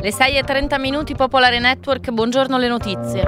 Le 6:30, Popolare Network, buongiorno le notizie.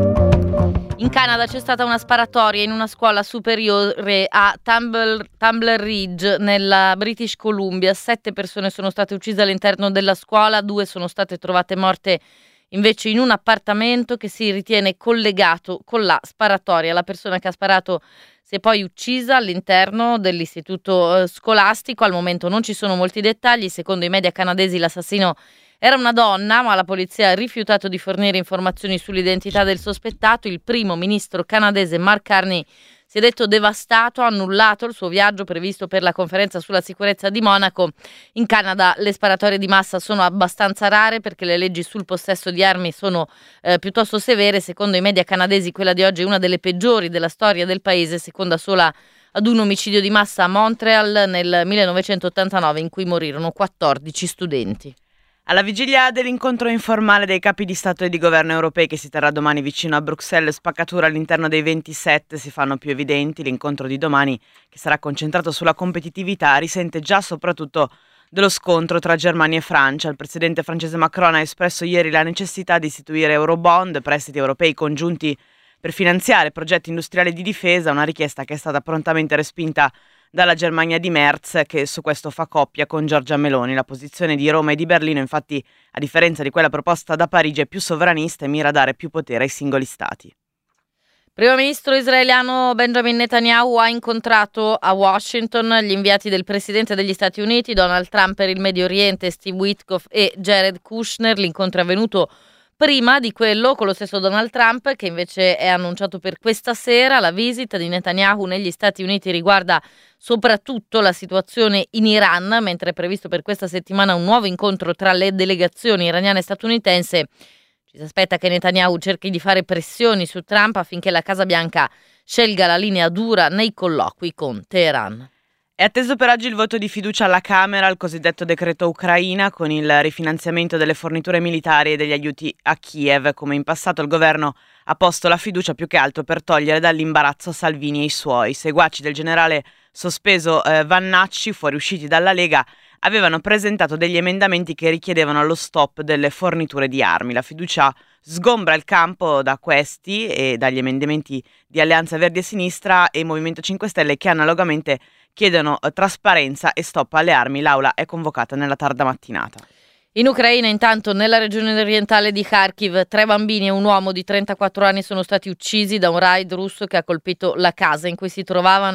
In Canada c'è stata una sparatoria in una scuola superiore a Tumbler Ridge, nella British Columbia. 7 persone sono state uccise all'interno della scuola, 2 sono state trovate morte invece in un appartamento che si ritiene collegato con la sparatoria. La persona che ha sparato si è poi uccisa all'interno dell'istituto scolastico. Al momento non ci sono molti dettagli. Secondo i media canadesi l'assassino era una donna, ma la polizia ha rifiutato di fornire informazioni sull'identità del sospettato. Il primo ministro canadese Mark Carney si è detto devastato, ha annullato il suo viaggio previsto per la conferenza sulla sicurezza di Monaco. In Canada le sparatorie di massa sono abbastanza rare perché le leggi sul possesso di armi sono piuttosto severe. Secondo i media canadesi quella di oggi è una delle peggiori della storia del paese, seconda sola ad un omicidio di massa a Montreal nel 1989 in cui morirono 14 studenti. Alla vigilia dell'incontro informale dei capi di Stato e di governo europei che si terrà domani vicino a Bruxelles, spaccature all'interno dei 27 si fanno più evidenti. L'incontro di domani, che sarà concentrato sulla competitività, risente già soprattutto dello scontro tra Germania e Francia. Il presidente francese Macron ha espresso ieri la necessità di istituire Eurobond, prestiti europei congiunti per finanziare progetti industriali di difesa, una richiesta che è stata prontamente respinta dalla Germania di Merz, che su questo fa coppia con Giorgia Meloni. La posizione di Roma e di Berlino, infatti, a differenza di quella proposta da Parigi, è più sovranista e mira a dare più potere ai singoli stati. Primo ministro israeliano Benjamin Netanyahu ha incontrato a Washington gli inviati del presidente degli Stati Uniti, Donald Trump per il Medio Oriente, Steve Witkoff e Jared Kushner. L'incontro è avvenuto prima di quello con lo stesso Donald Trump, che invece è annunciato per questa sera. La visita di Netanyahu negli Stati Uniti riguarda soprattutto la situazione in Iran, mentre è previsto per questa settimana un nuovo incontro tra le delegazioni iraniane e statunitense. Ci si aspetta che Netanyahu cerchi di fare pressioni su Trump affinché la Casa Bianca scelga la linea dura nei colloqui con Teheran. È atteso per oggi il voto di fiducia alla Camera al cosiddetto decreto Ucraina, con il rifinanziamento delle forniture militari e degli aiuti a Kiev. Come in passato il governo ha posto la fiducia più che altro per togliere dall'imbarazzo Salvini e i suoi. I seguaci del generale sospeso Vannacci, fuoriusciti dalla Lega, avevano presentato degli emendamenti che richiedevano lo stop delle forniture di armi. La fiducia sgombra il campo da questi e dagli emendamenti di Alleanza Verdi e Sinistra e Movimento 5 Stelle, che analogamente chiedono trasparenza e stop alle armi. L'aula è convocata nella tarda mattinata. In Ucraina, intanto, nella regione orientale di Kharkiv, 3 bambini e un uomo di 34 anni sono stati uccisi da un raid russo che ha colpito la casa in cui si trovavano.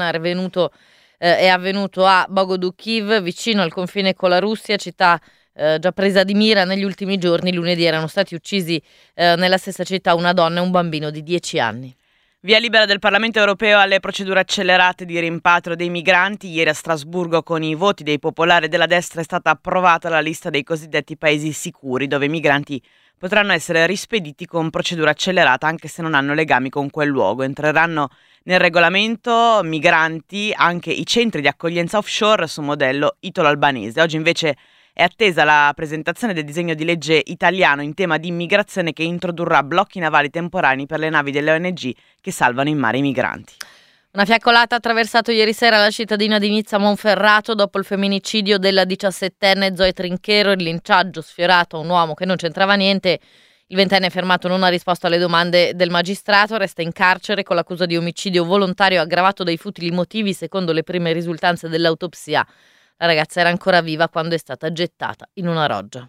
È avvenuto a Bogodukiv, vicino al confine con la Russia, città già presa di mira negli ultimi giorni. Lunedì erano stati uccisi nella stessa città una donna e un bambino di 10 anni. Via libera del Parlamento europeo alle procedure accelerate di rimpatrio dei migranti. Ieri a Strasburgo, con i voti dei popolari della destra, è stata approvata la lista dei cosiddetti paesi sicuri, dove i migranti potranno essere rispediti con procedura accelerata anche se non hanno legami con quel luogo. Entreranno nel regolamento migranti anche i centri di accoglienza offshore su modello italo-albanese. Oggi invece è attesa la presentazione del disegno di legge italiano in tema di immigrazione, che introdurrà blocchi navali temporanei per le navi delle ONG che salvano in mare i migranti. Una fiaccolata ha attraversato ieri sera la cittadina di Nizza Monferrato dopo il femminicidio della 17enne Zoe Trinchero. Il linciaggio sfiorato a un uomo che non c'entrava niente. Il 20enne fermato non ha risposto alle domande del magistrato, resta in carcere con l'accusa di omicidio volontario aggravato dai futili motivi. Secondo le prime risultanze dell'autopsia, la ragazza era ancora viva quando è stata gettata in una roggia.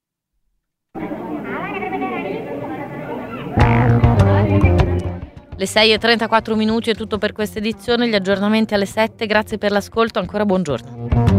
Le 6:34 è tutto per questa edizione. Gli aggiornamenti alle 7. Grazie per l'ascolto, ancora buongiorno.